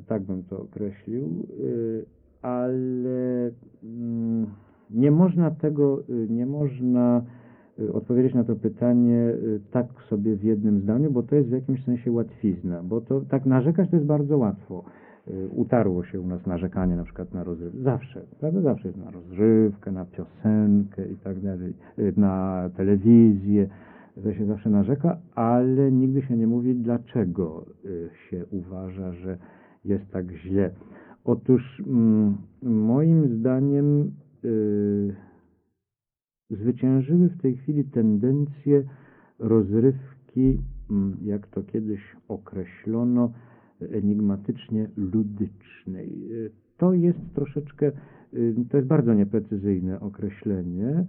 tak bym to określił, ale nie można odpowiedzieć na to pytanie tak sobie w jednym zdaniu, bo to jest w jakimś sensie łatwizna, bo to tak narzekać to jest bardzo łatwo. Utarło się u nas narzekanie na przykład na rozrywkę. Zawsze, prawda? Zawsze jest na rozrywkę, na piosenkę i tak dalej, na telewizję. To się zawsze narzeka, ale nigdy się nie mówi, dlaczego się uważa, że jest tak źle. Otóż moim zdaniem zwyciężyły w tej chwili tendencje rozrywki, jak to kiedyś określono, enigmatycznie ludycznej. To jest troszeczkę, to jest bardzo nieprecyzyjne określenie,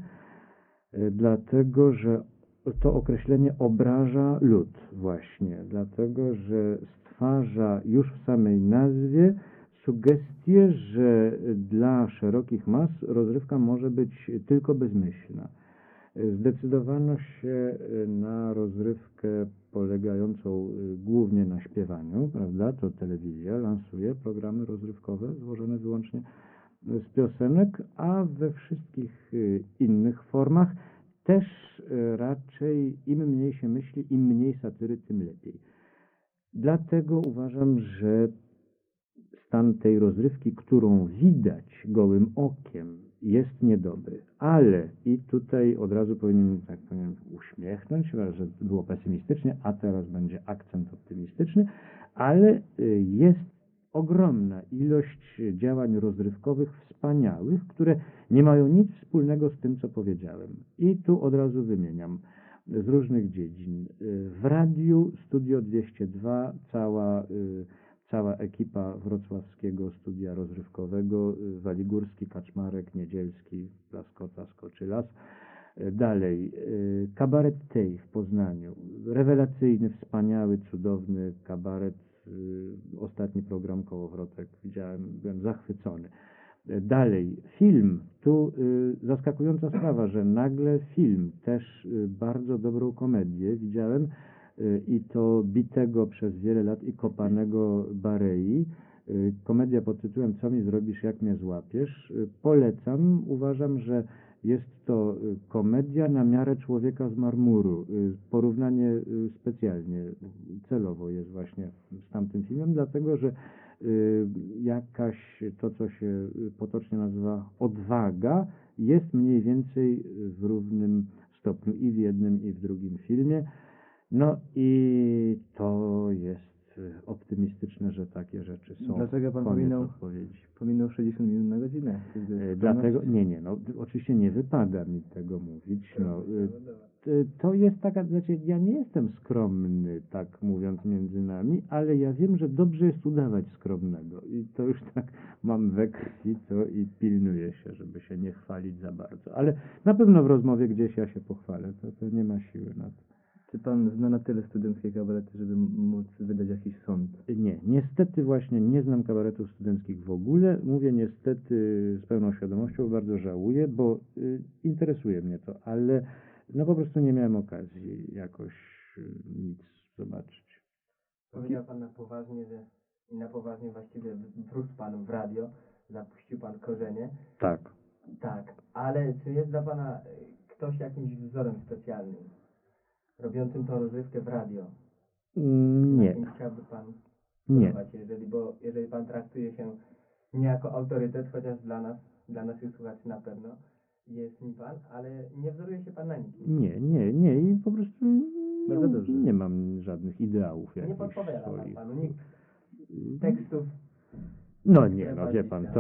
dlatego że to określenie obraża lud właśnie, dlatego że stwarza już w samej nazwie sugestię, że dla szerokich mas rozrywka może być tylko bezmyślna. Zdecydowano się na rozrywkę polegającą głównie na śpiewaniu, prawda? To telewizja lansuje programy rozrywkowe złożone wyłącznie z piosenek, a we wszystkich innych formach też raczej im mniej się myśli, im mniej satyry, tym lepiej. Dlatego uważam, że stan tej rozrywki, którą widać gołym okiem, jest niedobry. Ale i tutaj od razu powinienem uśmiechnąć, że było pesymistycznie, a teraz będzie akcent optymistyczny, ale jest ogromna ilość działań rozrywkowych wspaniałych, które nie mają nic wspólnego z tym, co powiedziałem. I tu od razu wymieniam z różnych dziedzin. W radiu Studio 202 cała ekipa wrocławskiego studia rozrywkowego, Waligórski, Kaczmarek, Niedzielski, Laskota, Skoczylas. Dalej, kabaret Tej w Poznaniu. Rewelacyjny, wspaniały, cudowny kabaret. Ostatni program Kołowrotek widziałem, byłem zachwycony. Dalej, film. Tu zaskakująca sprawa, że nagle film, też bardzo dobrą komedię widziałem, i to bitego przez wiele lat i kopanego Barei. Komedia pod tytułem Co mi zrobisz, jak mnie złapiesz. Polecam. Uważam, że jest to komedia na miarę Człowieka z marmuru. Porównanie specjalnie, celowo jest właśnie z tamtym filmem, dlatego że jakaś to, co się potocznie nazywa odwaga, jest mniej więcej w równym stopniu i w jednym, i w drugim filmie. No i to jest optymistyczne, że takie rzeczy są. Dlaczego pan pominął 60 minut na godzinę? Dlatego, no oczywiście nie wypada mi tego mówić. No, to jest taka, znaczy ja nie jestem skromny, tak mówiąc między nami, ale ja wiem, że dobrze jest udawać skromnego i to już tak mam we krwi to i pilnuję się, żeby się nie chwalić za bardzo. Ale na pewno w rozmowie gdzieś ja się pochwalę, to nie ma siły na to. Czy pan zna na tyle studenckie kabarety, żeby móc wydać jakiś sąd? Nie, niestety właśnie nie znam kabaretów studenckich w ogóle. Mówię niestety z pełną świadomością, bardzo żałuję, bo interesuje mnie to, ale no po prostu nie miałem okazji jakoś nic zobaczyć. Powiedział pan na poważnie, że i na poważnie właściwie wrósł pan w radio, zapuścił pan korzenie. Tak. Tak, ale czy jest dla pana ktoś jakimś wzorem specjalnym? Robiącym tą rozrywkę w radio. Nie. Kim chciałby pan nie. Jeżeli pan traktuje się nie jako autorytet, chociaż dla naszych słuchaczy na pewno jest nim pan, ale nie wzoruje się pan na nikim. Nie i po prostu nie mam żadnych ideałów jakichś nie podpowiada swoich. panu nikt tekstów. No nie, no wie pan,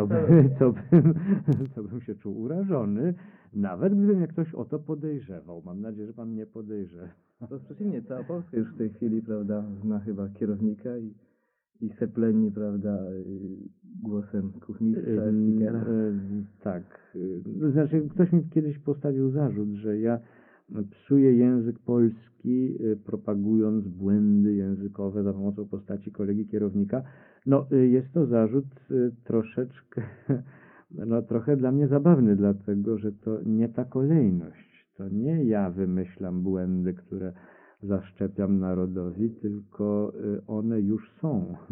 to bym się czuł urażony, nawet gdyby mnie ktoś o to podejrzewał. Mam nadzieję, że pan nie podejrzewa. To przeciwnie, cała Polska już w tej chwili, prawda, zna chyba kierownika i sepleni, prawda, głosem kuchmistrza, speakera. Tak. Znaczy, ktoś mi kiedyś postawił zarzut, że ja psuję język polski, propagując błędy językowe za pomocą postaci kolegi kierownika. No, jest to zarzut troszeczkę, no trochę dla mnie zabawny, dlatego że to nie ta kolejność. To nie ja wymyślam błędy, które zaszczepiam narodowi, tylko one już są.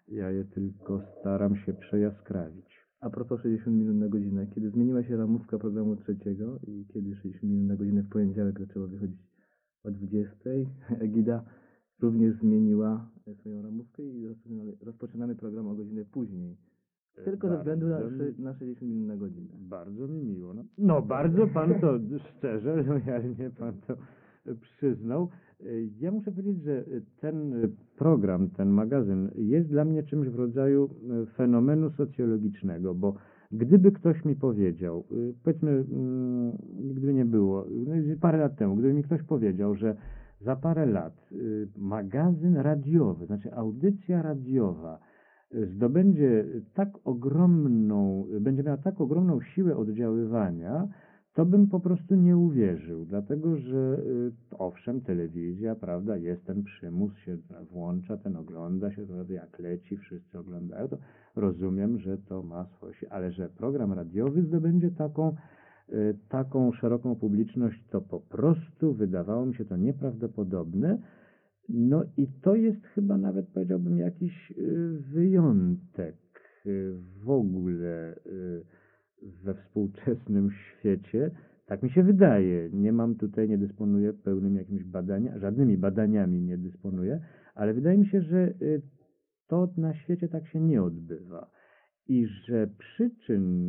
Ja je tylko staram się przejaskrawić. A propos 60 minut na godzinę, kiedy zmieniła się ramówka programu trzeciego i kiedy 60 minut na godzinę w poniedziałek zaczęło wychodzić o 20, Egida również zmieniła swoją ramówkę i rozpoczynamy program o godzinę później. Tylko ze względu na 60 minut na godzinę. Bardzo mi miło. No bardzo pan to szczerze, lojalnie pan to przyznał. Ja muszę powiedzieć, że ten program, ten magazyn jest dla mnie czymś w rodzaju fenomenu socjologicznego, bo gdyby ktoś mi powiedział, powiedzmy, gdyby nie było, parę lat temu, gdyby mi ktoś powiedział, że za parę lat magazyn radiowy, znaczy audycja radiowa zdobędzie tak ogromną, będzie miała tak ogromną siłę oddziaływania, to bym po prostu nie uwierzył, dlatego że owszem, telewizja, prawda, jest ten przymus, się włącza, ten ogląda się, prawda, jak leci, wszyscy oglądają, to rozumiem, że to ma swoje, ale że program radiowy zdobędzie taką szeroką publiczność, to po prostu wydawało mi się to nieprawdopodobne. No i to jest chyba nawet, powiedziałbym, jakiś wyjątek w ogóle we współczesnym świecie. Tak mi się wydaje. Nie dysponuję pełnym jakimś żadnymi badaniami nie dysponuję, ale wydaje mi się, że to na świecie tak się nie odbywa. I że przyczyn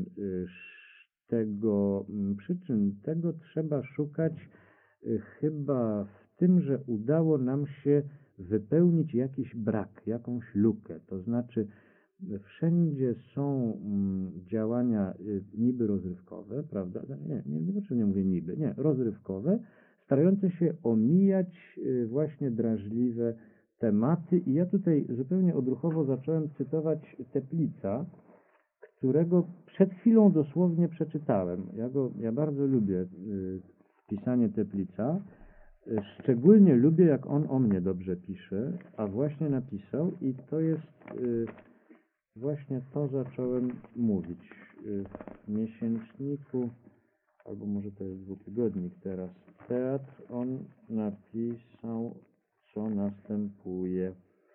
tego trzeba szukać chyba w tym, że udało nam się wypełnić jakiś brak, jakąś lukę. To znaczy wszędzie są działania niby rozrywkowe, prawda? Nie mówię niby, nie, rozrywkowe, starające się omijać właśnie drażliwe tematy. I ja tutaj zupełnie odruchowo zacząłem cytować Teplica, którego przed chwilą dosłownie przeczytałem. Ja bardzo lubię pisanie Teplica. Szczególnie lubię, jak on o mnie dobrze pisze, a właśnie napisał i to jest właśnie to zacząłem mówić w miesięczniku, albo może to jest dwutygodnik teraz, Teatr, on napisał, co następuje.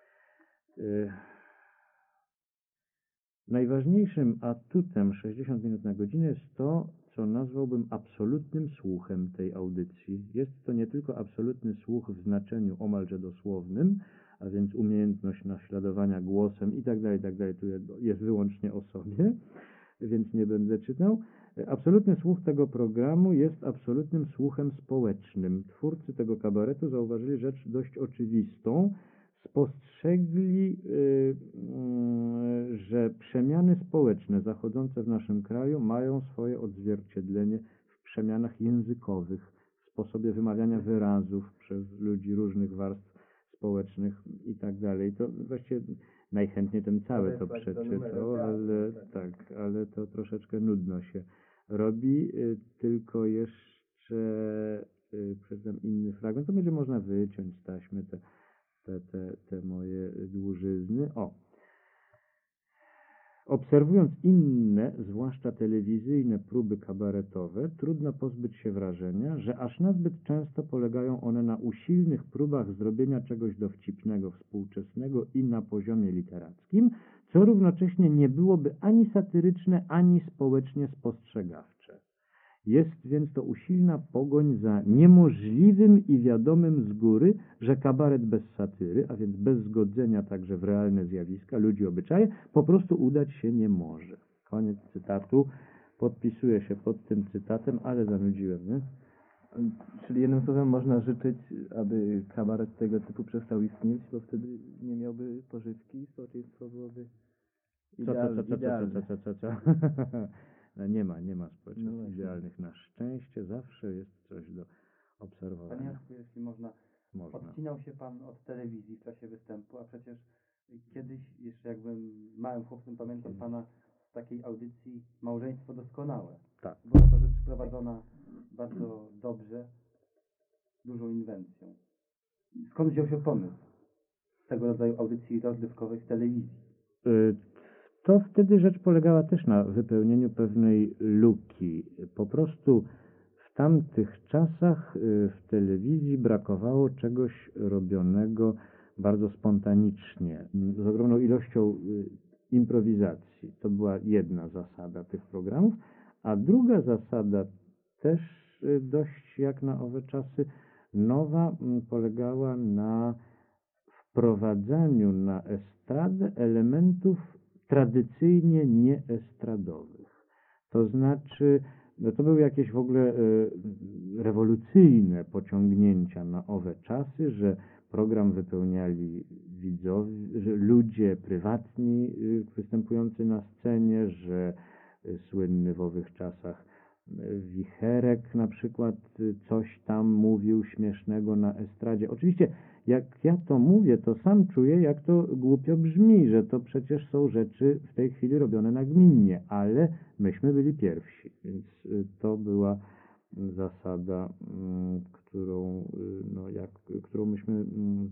Najważniejszym atutem 60 minut na godzinę jest to, co nazwałbym absolutnym słuchem tej audycji. Jest to nie tylko absolutny słuch w znaczeniu omalże dosłownym, a więc umiejętność naśladowania głosem i tak dalej, tu jest wyłącznie o sobie, więc nie będę czytał. Absolutny słuch tego programu jest absolutnym słuchem społecznym. Twórcy tego kabaretu zauważyli rzecz dość oczywistą. Spostrzegli, że przemiany społeczne zachodzące w naszym kraju mają swoje odzwierciedlenie w przemianach językowych, w sposobie wymawiania wyrazów przez ludzi różnych warstw społecznych i tak dalej. To właściwie najchętniej bym całe to przeczytał, ale to troszeczkę nudno się robi. Tylko jeszcze przeczytam inny fragment. To będzie można wyciąć z taśmy te moje dłużyzny. Obserwując inne, zwłaszcza telewizyjne próby kabaretowe, trudno pozbyć się wrażenia, że aż nazbyt często polegają one na usilnych próbach zrobienia czegoś dowcipnego, współczesnego i na poziomie literackim, co równocześnie nie byłoby ani satyryczne, ani społecznie spostrzegawcze. Jest więc to usilna pogoń za niemożliwym i wiadomym z góry, że kabaret bez satyry, a więc bez zgodzenia także w realne zjawiska, ludzi, obyczaje, po prostu udać się nie może. Koniec cytatu. Podpisuję się pod tym cytatem, ale zanudziłem, nie? Czyli jednym słowem można życzyć, aby kabaret tego typu przestał istnieć, bo wtedy nie miałby pożywki i społeczeństwo byłoby idealne. Co? No nie ma społeczeństw idealnych. Na szczęście zawsze jest coś do obserwowania. Panie Jacku, jeśli można, odcinał się Pan od telewizji w czasie występu, a przecież kiedyś, jeszcze jak byłem małym chłopcem, pamiętam Pana z takiej audycji Małżeństwo doskonałe. Tak. Była to rzecz prowadzona bardzo dobrze, dużą inwencją. Skąd wziął się pomysł tego rodzaju audycji rozrywkowej w telewizji? To wtedy rzecz polegała też na wypełnieniu pewnej luki. Po prostu w tamtych czasach w telewizji brakowało czegoś robionego bardzo spontanicznie, z ogromną ilością improwizacji. To była jedna zasada tych programów, a druga zasada też dość jak na owe czasy nowa, polegała na wprowadzaniu na estradę elementów tradycyjnie nieestradowych. To znaczy, no to były jakieś w ogóle rewolucyjne pociągnięcia na owe czasy, że program wypełniali widzowie, że ludzie prywatni występujący na scenie, że słynny w owych czasach Wicherek na przykład coś tam mówił śmiesznego na estradzie. Oczywiście, jak ja to mówię, to sam czuję, jak to głupio brzmi, że to przecież są rzeczy w tej chwili robione nagminnie, ale myśmy byli pierwsi, więc to była zasada, którą myśmy,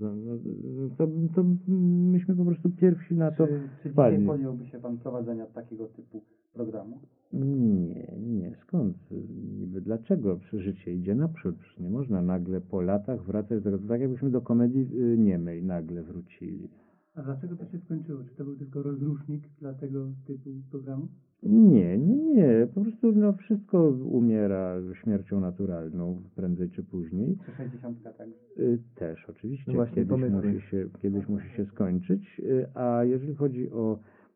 to myśmy po prostu pierwsi na to Czy wpadli. dzisiaj podjąłby się pan prowadzenia takiego typu programu? Nie, skąd? Niby dlaczego? Przecież życie idzie naprzód, przecież nie można nagle po latach wracać do tego, to tak jakbyśmy do komedii niemej nagle wrócili. A dlaczego to się skończyło? Czy to był tylko rozrusznik dla tego typu programu? Nie, po prostu no, wszystko umiera śmiercią naturalną, prędzej czy później. 360 tak? Też oczywiście, No właśnie, kiedyś musi się skończyć, a jeżeli chodzi o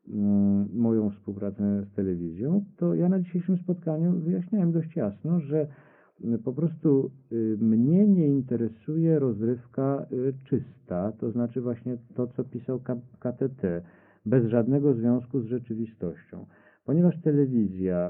moją współpracę z telewizją, to ja na dzisiejszym spotkaniu wyjaśniałem dość jasno, że po prostu mnie nie interesuje rozrywka czysta, to znaczy właśnie to, co pisał KTT, bez żadnego związku z rzeczywistością. Ponieważ telewizja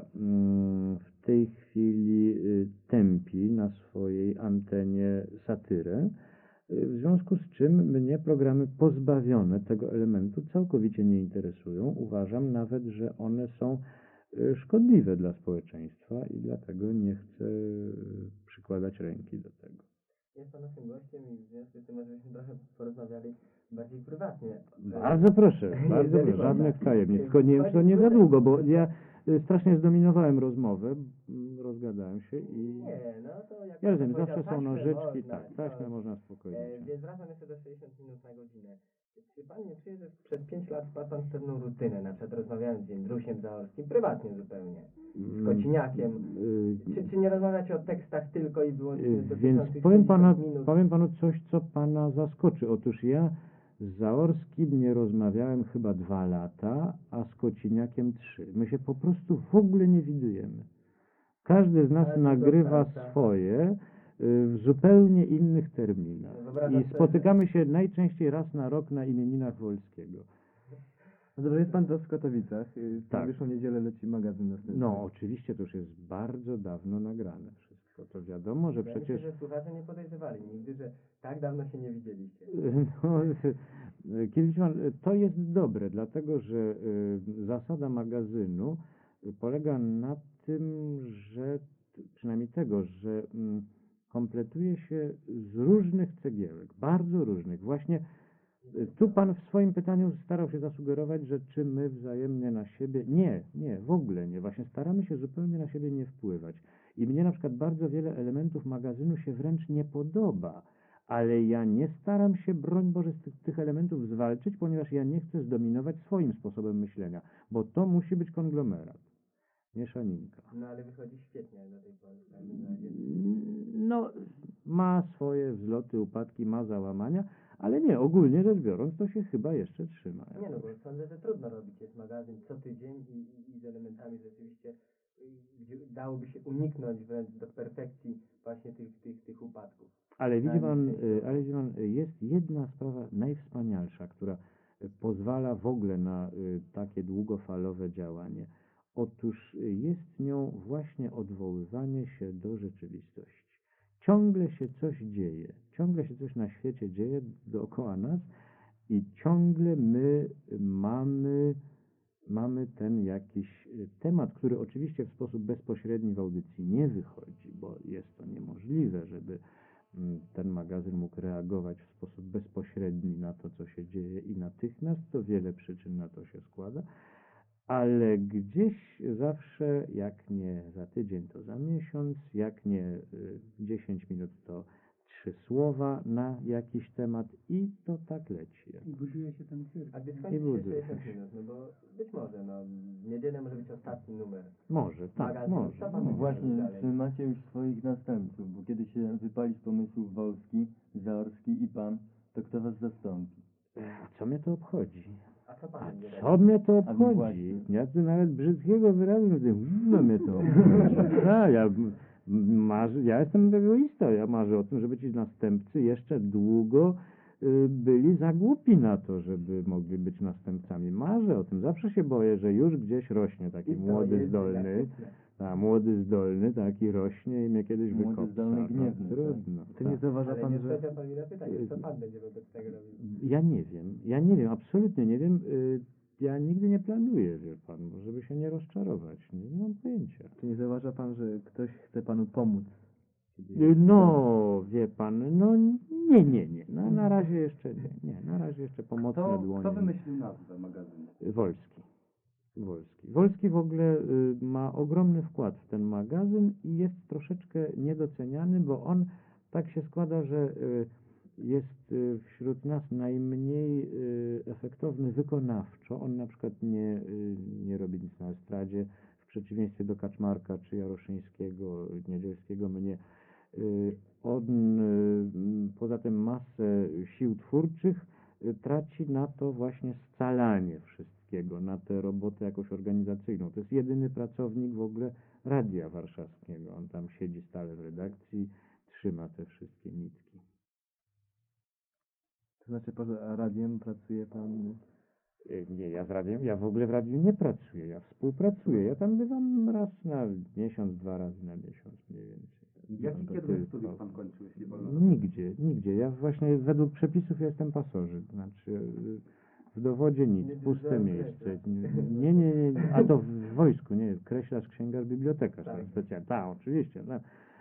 w tej chwili tępi na swojej antenie satyrę, w związku z czym mnie programy pozbawione tego elementu całkowicie nie interesują. Uważam nawet, że one są szkodliwe dla społeczeństwa i dlatego nie chcę przykładać ręki do tego. Jest pan naszym gościem i w związku z tym, żebyśmy trochę porozmawiali bardziej prywatnie. Bardzo proszę, żadnych tajemnic. Tylko nie wiem, czy to nie za długo, bo ja strasznie zdominowałem rozmowę, rozgadałem się i... Nie, no to jak Ja rozumiem, pan zawsze powiedział, są nożyczki, można, tak, taśmę można spokojnie. Więc wracam jeszcze do 60 minut na godzinę. Czy pan nie czuje, że przez 5 lat wpadł pan w pewną rutynę, na przykład rozmawiając z Jędrusiem Zaorskim, prywatnie zupełnie, z Kociniakiem, czy nie rozmawiacie o tekstach tylko i wyłącznie Więc dotyczących powiem 60 minut? panu coś, co pana zaskoczy. Otóż ja z Zaorskim nie rozmawiałem chyba 2 lata, a z Kociniakiem 3. My się po prostu w ogóle nie widujemy. Każdy z nas nagrywa swoje w zupełnie innych terminach. I spotykamy się najczęściej raz na rok na imieninach Wolskiego. No dobrze, jest pan teraz w Katowicach. W Tak. najbliższą niedzielę leci magazyn następny. No, oczywiście to już jest bardzo dawno nagrane wszystko. To wiadomo, że przecież... Myślę, że słuchacze nie podejrzewali nigdy, że tak dawno się nie widzieliście. No, Kielicman, to jest dobre, dlatego że zasada magazynu polega na tym, że przynajmniej tego, że kompletuje się z różnych cegiełek, bardzo różnych. Właśnie tu pan w swoim pytaniu starał się zasugerować, że czy my wzajemnie na siebie... Nie, w ogóle nie. Właśnie staramy się zupełnie na siebie nie wpływać. I mnie na przykład bardzo wiele elementów magazynu się wręcz nie podoba. Ale ja nie staram się, broń Boże, z tych elementów zwalczyć, ponieważ ja nie chcę zdominować swoim sposobem myślenia, bo to musi być konglomerat, mieszaninka. No ale wychodzi świetnie do tej pory. w każdym razie. No, ma swoje wzloty, upadki, ma załamania, ale nie, ogólnie rzecz biorąc, to się chyba jeszcze trzyma. Nie no, bo sądzę, że trudno robić jest magazyn co tydzień i z elementami rzeczywiście, gdzie dałoby się uniknąć wręcz do perfekcji właśnie tych upadków. Ale widzi pan, jest jedna sprawa najwspanialsza, która pozwala w ogóle na takie długofalowe działanie. Otóż jest nią właśnie odwoływanie się do rzeczywistości. Ciągle się coś dzieje, ciągle się coś na świecie dzieje dookoła nas i ciągle my mamy ten jakiś temat, który oczywiście w sposób bezpośredni w audycji nie wychodzi, bo jest to niemożliwe, żeby ten magazyn mógł reagować w sposób bezpośredni na to, co się dzieje i natychmiast, to wiele przyczyn na to się składa, ale gdzieś zawsze, jak nie za tydzień, to za miesiąc, jak nie 10 minut, to 3 słowa na jakiś temat i to tak leci. I buduje się ten cyrk. A gdy I skończy się buduje. 60 minut, no bo być może, w niedzielę może być ostatni numer. Może, tak, Magazynu. może. Co pan może. Właśnie, dalej? czy macie już swoich następców? Bo kiedy się wypali z pomysłów Wolski, Zaorski i pan, to kto was zastąpi? A co mnie to obchodzi? A co pan A będzie co mnie to A obchodzi? właśnie. Ja tu nawet brzydkiego wyrazu nie wiem, no mnie to obchodzi. Ja jestem egoistą, ja marzę o tym, żeby ci następcy jeszcze długo byli za głupi na to, żeby mogli być następcami. Marzę o tym, zawsze się boję, że już gdzieś rośnie taki I to młody, jest zdolny, dydaktyczne. młody, zdolny, taki rośnie i mnie kiedyś Młody, wykopca. zdolny, No, gniewny, trudno. Czy nie tak. zauważa Ale pan, nie że... odpowiedział pan mi na pytanie, co pan będzie wobec tego robił? Ja nie wiem, absolutnie nie wiem. Ja nigdy nie planuję, wie pan, bo żeby się nie rozczarować. Nie mam pojęcia. Czy nie zauważa pan, że ktoś chce panu pomóc? No, wie pan, no nie. No, na razie jeszcze nie. Na razie jeszcze pomocne dłonie. Kto wymyślił nazwę magazynu? Wolski. Wolski w ogóle ma ogromny wkład w ten magazyn i jest troszeczkę niedoceniany, bo on tak się składa, że jest wśród nas najmniej efektowny wykonawczo. On na przykład nie robi nic na estradzie, w przeciwieństwie do Kaczmarka czy Jaroszyńskiego, Niedzielskiego mnie. On poza tym masę sił twórczych traci na to właśnie scalanie wszystkiego, na tę robotę jakąś organizacyjną. To jest jedyny pracownik w ogóle Radia Warszawskiego. On tam siedzi stale w redakcji, trzyma te wszystkie nitki. To znaczy, poza radiem pracuje pan... Nie, ja w ogóle w radiu nie pracuję, ja współpracuję. Ja tam bywam raz na miesiąc, 2 razy na miesiąc mniej więcej. Jaki To kierunek tylko- studiów pan kończył, jeśli wolno? Nigdzie. Ja właśnie według przepisów jestem pasożyt. Znaczy w dowodzie nic, puste miejsce. Nie. A to w wojsku, nie. Kreślarz, księgarz, bibliotekarz. Tak. Specjalnie. Tak, oczywiście. No.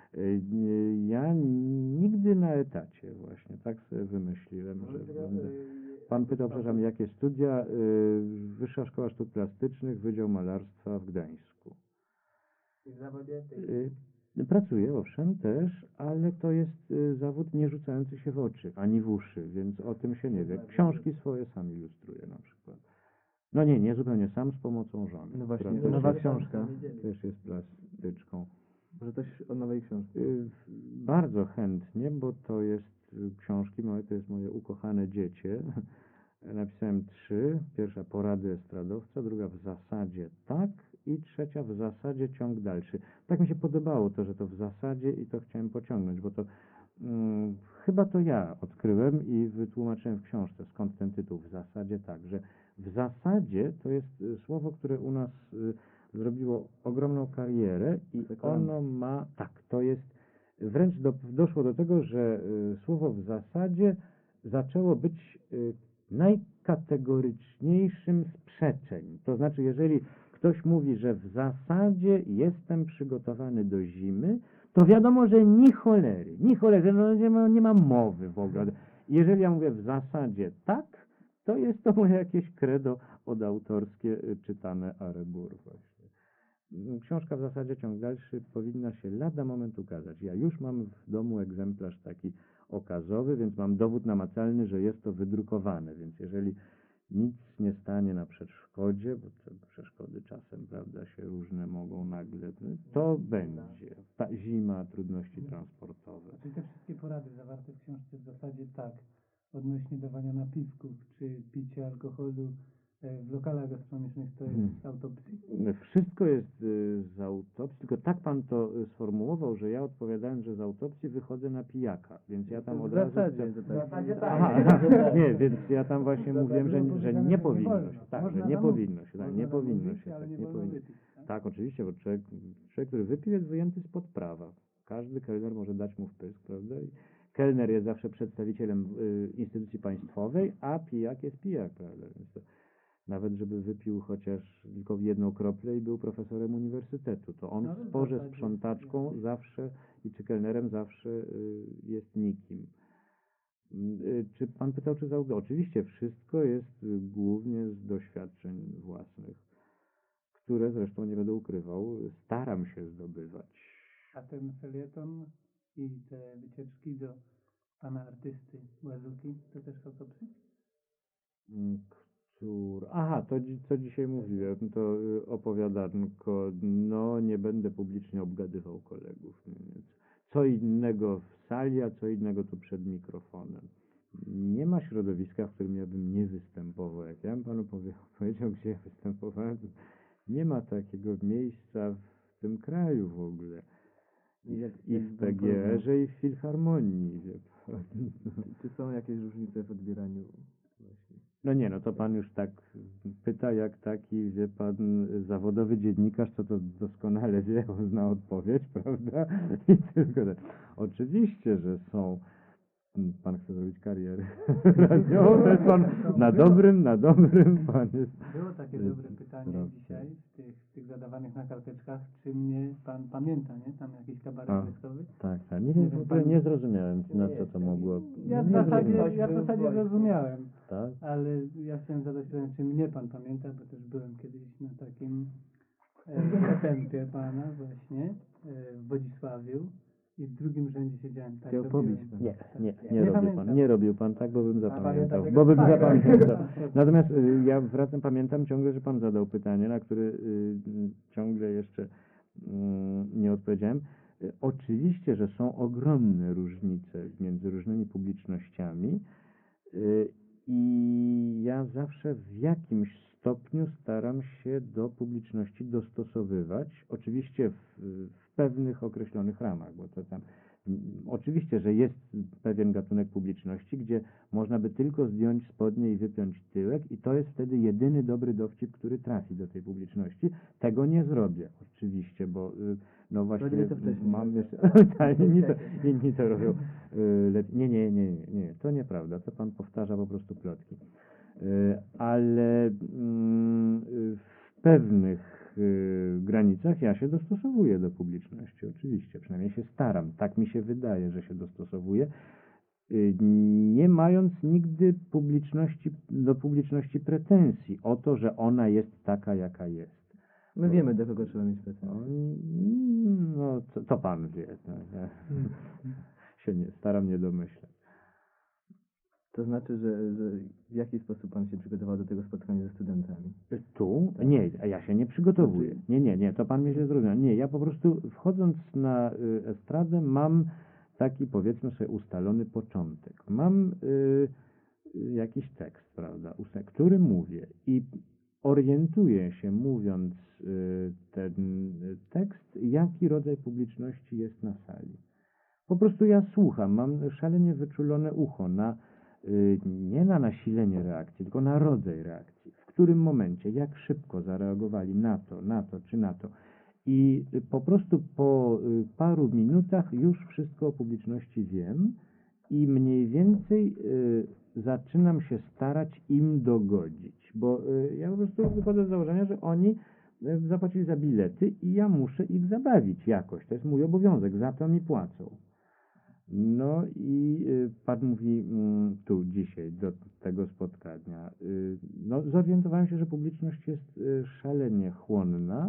Ja nigdy na etacie właśnie. Tak sobie wymyśliłem, że będę... Pan pytał, przepraszam, jakie studia? Wyższa Szkoła Sztuk Plastycznych, Wydział Malarstwa w Gdańsku. W zawodzie Pracuję, owszem, też, ale to jest zawód nie rzucający się w oczy, ani w uszy, więc o tym się nie wie. Książki swoje sam ilustruję na przykład. No nie zupełnie sam, z pomocą żony. No właśnie, która też nowa jest- książka. Też jest plastyczką. Może coś o nowej książce? Bardzo chętnie, bo to jest książki moje, to jest moje ukochane dziecię. Napisałem 3. Pierwsza Porady estradowca, druga W zasadzie tak i trzecia W zasadzie ciąg dalszy. Tak mi się podobało to, że to w zasadzie i to chciałem pociągnąć, bo to chyba to ja odkryłem i wytłumaczyłem w książce, skąd ten tytuł W zasadzie tak, że w zasadzie to jest słowo, które u nas zrobiło ogromną karierę i ono ma, tak, to jest wręcz doszło do tego, że słowo w zasadzie zaczęło być najkategoryczniejszym sprzeczeń. To znaczy, jeżeli ktoś mówi, że w zasadzie jestem przygotowany do zimy, to wiadomo, że ni cholery, no nie ma mowy w ogóle. Jeżeli ja mówię w zasadzie tak, to jest to moje jakieś credo odautorskie czytane a rebur właśnie. Książka w zasadzie ciąg dalszy powinna się lada moment ukazać. Ja już mam w domu egzemplarz taki okazowy, więc mam dowód namacalny, że jest to wydrukowane, więc jeżeli nic nie stanie na przeszkodzie, bo te przeszkody czasem, prawda, się różne mogą nagle, to będzie. Ta zima, trudności transportowe. Czyli te wszystkie porady zawarte w książce w zasadzie tak, odnośnie dawania napisków, czy picia alkoholu w lokalach gastronomicznych, to jest z autopsji? Wszystko jest z autopsji, tylko tak pan to sformułował, że ja odpowiadałem, że z autopsji wychodzę na pijaka, więc ja tam W od razu... zasadzie to tak. Aha, nie, więc ja tam właśnie mówiłem, że nie powinno się, tak, że nie powinno się, tak, nie powinno się, tak, nie powinno się. Tak, oczywiście, bo człowiek, który wypił, jest wyjęty spod prawa. Każdy kelner może dać mu wpysk, prawda? I kelner jest zawsze przedstawicielem instytucji państwowej, a pijak jest pijak, prawda? Więc to, nawet żeby wypił chociaż tylko 1 kroplę i był profesorem uniwersytetu, to on w sporze z sprzątaczką zawsze i czy kelnerem zawsze jest nikim. Czy pan pytał, czy zaufał? Oczywiście wszystko jest głównie z doświadczeń własnych, które zresztą nie będę ukrywał, staram się zdobywać. A ten felieton i te wycieczki do pana artysty Łazuki, to też autopsji? Aha, to co dzisiaj mówiłem, to opowiadanko, no nie będę publicznie obgadywał kolegów. Nie. Co innego w sali, a co innego tu przed mikrofonem. Nie ma środowiska, w którym ja bym nie występował. Jak ja bym panu powiedział, gdzie ja występowałem, to nie ma takiego miejsca w tym kraju w ogóle. I w PGR-ze, i w Filharmonii. Wie pan. Czy są jakieś różnice w odbieraniu właśnie? No nie, no to pan już tak pyta jak taki, wie pan, zawodowy dziennikarz, co to doskonale wie, on zna odpowiedź, prawda? I tylko tak. Oczywiście, że są. Pan chce zrobić karierę radiową, jest pan na dobrym pan jest. Było takie dobre pytanie dzisiaj w tych zadawanych na karteczkach, czy mnie pan pamięta, nie? Tam jakiś kabaret wojskowy. Tak. Nie zrozumiałem, na co to mogło. Ja w zasadzie zrozumiałem, Tak? ale ja chciałem zadać pytanie, czy mnie pan pamięta, bo też byłem kiedyś na takim występie pana właśnie w Wodzisławiu i w drugim rzędzie siedziałem tak. Nie robił pan tak, bo bym zapamiętał. Natomiast ja pamiętam ciągle, że pan zadał pytanie, na które ciągle jeszcze nie odpowiedziałem. Oczywiście, że są ogromne różnice między różnymi publicznościami i ja zawsze w jakimś stopniu staram się do publiczności dostosowywać. Oczywiście w pewnych określonych ramach, bo to tam oczywiście, że jest pewien gatunek publiczności, gdzie można by tylko zdjąć spodnie i wypiąć tyłek i to jest wtedy jedyny dobry dowcip, który trafi do tej publiczności. Tego nie zrobię oczywiście, bo no właśnie mam jeszcze... inni to robią lepiej. Nie, to nieprawda, to pan powtarza po prostu plotki. Ale w pewnych granicach ja się dostosowuję do publiczności, oczywiście, przynajmniej się staram, tak mi się wydaje, że się dostosowuję, nie mając nigdy do publiczności pretensji o to, że ona jest taka, jaka jest. My wiemy, do kogo trzeba mieć pretensje. No, co pan wie, ja się staram nie domyślać. To znaczy, że w jaki sposób pan się przygotował do tego spotkania ze studentami? Tu? Tak. Nie, ja się nie przygotowuję. Nie, to pan mnie źle zrozumiał. Nie, ja po prostu wchodząc na estradę mam taki, powiedzmy sobie, ustalony początek. Mam jakiś tekst, prawda, który mówię i orientuję się, mówiąc ten tekst, jaki rodzaj publiczności jest na sali. Po prostu ja słucham, mam szalenie wyczulone ucho nie na nasilenie reakcji, tylko na rodzaj reakcji. W którym momencie, jak szybko zareagowali na to czy na to. I po prostu po paru minutach już wszystko o publiczności wiem i mniej więcej zaczynam się starać im dogodzić. Bo ja po prostu wychodzę z założenia, że oni zapłacili za bilety i ja muszę ich zabawić jakoś. To jest mój obowiązek, za to mi płacą. No i pan mówi tu dzisiaj do tego spotkania. No, zorientowałem się, że publiczność jest szalenie chłonna,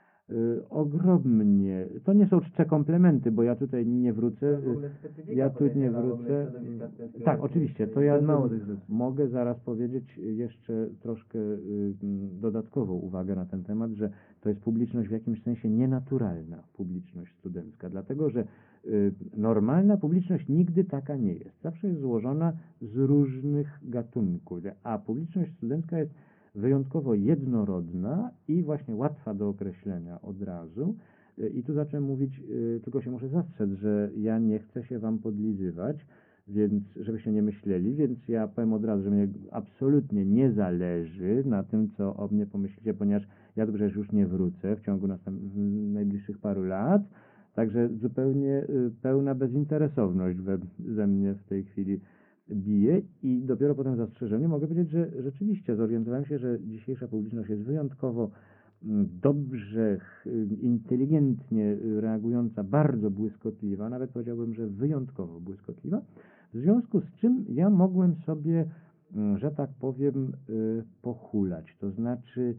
ogromnie. To nie są czcze komplementy, bo ja tutaj nie wrócę. Ja tu nie wrócę. Tak, oczywiście, to ja mogę zaraz powiedzieć jeszcze troszkę dodatkową uwagę na ten temat, że to jest publiczność w jakimś sensie nienaturalna, publiczność studencka, dlatego że normalna publiczność nigdy taka nie jest. Zawsze jest złożona z różnych gatunków, a publiczność studencka jest wyjątkowo jednorodna i właśnie łatwa do określenia od razu. I tu zacząłem mówić, tylko się muszę zastrzec, że ja nie chcę się wam podlizywać, więc żebyście nie myśleli, więc ja powiem od razu, że mnie absolutnie nie zależy na tym, co o mnie pomyślicie, ponieważ ja tu przecież już nie wrócę w ciągu najbliższych paru lat. Także zupełnie pełna bezinteresowność ze mnie w tej chwili bije i dopiero po tym zastrzeżeniu mogę powiedzieć, że rzeczywiście zorientowałem się, że dzisiejsza publiczność jest wyjątkowo dobrze, inteligentnie reagująca, bardzo błyskotliwa, nawet powiedziałbym, że wyjątkowo błyskotliwa, w związku z czym ja mogłem sobie, że tak powiem, pochulać, to znaczy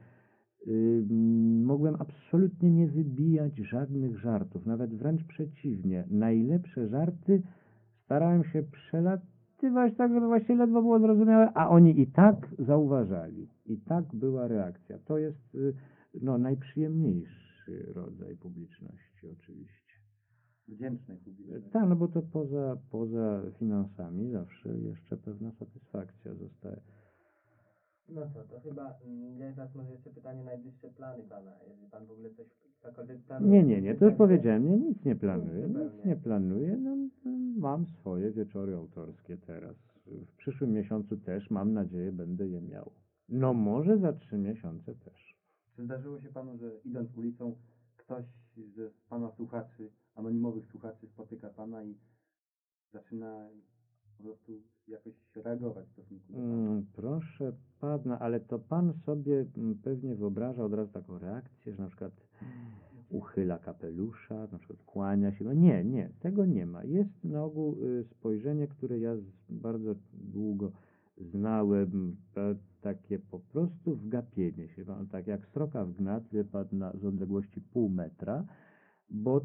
mogłem absolutnie nie wybijać żadnych żartów, nawet wręcz przeciwnie. Najlepsze żarty starałem się przelatywać tak, żeby właśnie ledwo było zrozumiałe, a oni i tak zauważali. I tak była reakcja. To jest no, najprzyjemniejszy rodzaj publiczności oczywiście. Wdzięcznej publiczności. Tak, no bo to poza finansami zawsze jeszcze pewna satysfakcja zostaje. No co, to chyba teraz może jeszcze pytanie, najbliższe plany pana, jeżeli pan w ogóle cokolwiek planuje. Nie, to już powiedziałem, nic nie planuję, Zupełnie. nic nie planuję, no, mam swoje wieczory autorskie teraz. W przyszłym miesiącu też, mam nadzieję, będę je miał. No może za 3 miesiące też. Czy zdarzyło się panu, że idąc ulicą ktoś z pana słuchaczy, anonimowych słuchaczy spotyka pana i zaczyna po prostu jakoś reagować w stosunku do pana? Proszę pana, ale to pan sobie pewnie wyobraża od razu taką reakcję, że na przykład uchyla kapelusza, na przykład kłania się. No nie, tego nie ma. Jest na ogół spojrzenie, które ja bardzo długo znałem, takie po prostu wgapienie się, tak jak sroka w gnat, wie pan, z odległości pół metra, bo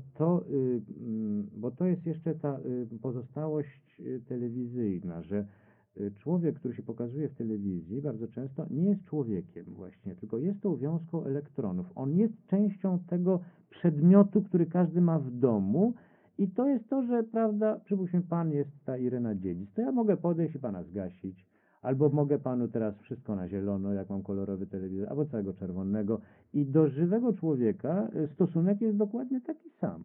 to jest jeszcze ta pozostałość telewizyjna, że człowiek, który się pokazuje w telewizji, bardzo często nie jest człowiekiem właśnie, tylko jest tą wiązką elektronów. On jest częścią tego przedmiotu, który każdy ma w domu i to jest to, że, prawda, przypuśćmy, pan jest ta Irena Dziedzic, to ja mogę podejść i pana zgasić, albo mogę panu teraz wszystko na zielono, jak mam kolorowy telewizor, albo całego czerwonego i do żywego człowieka stosunek jest dokładnie taki sam.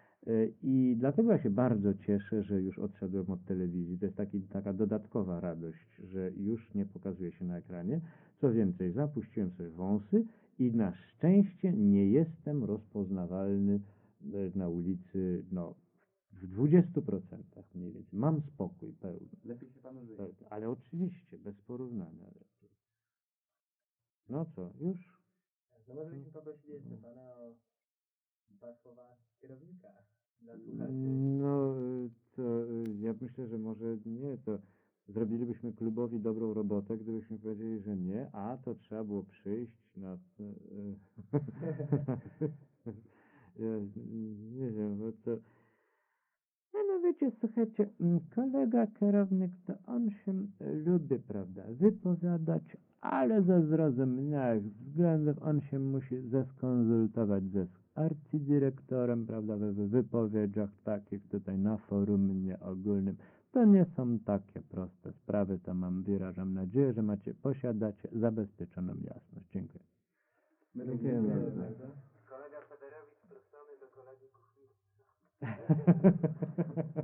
I dlatego ja się bardzo cieszę, że już odszedłem od telewizji. To jest taka dodatkowa radość, że już nie pokazuje się na ekranie. Co więcej, zapuściłem sobie wąsy i na szczęście nie jestem rozpoznawalny na ulicy, no, w 20% mniej więcej. Mam spokój pełny. Lepiej się panu żyje. Ale oczywiście, bez porównania. No co, już? No może byśmy poprosili jeszcze pana o 2 słowa kierownika dla słuchaczy. No, to ja myślę, że może nie, to zrobilibyśmy klubowi dobrą robotę, gdybyśmy powiedzieli, że nie, a to trzeba było przyjść na... Ja nie wiem, bo to... No wiecie, słuchajcie, kolega kierownik, to on się lubi, prawda, wypowiadać, ale ze zrozumiałych względów on się musi skonsultować ze arcydyrektorem, prawda, we wypowiedziach takich tutaj na forum nieogólnym. To nie są takie proste sprawy, to wyrażam nadzieję, że posiadacie zabezpieczoną jasność. Dziękuję. Dziękujemy bardzo. Kolega Federowicz proszony do kolegi Kuchnicza.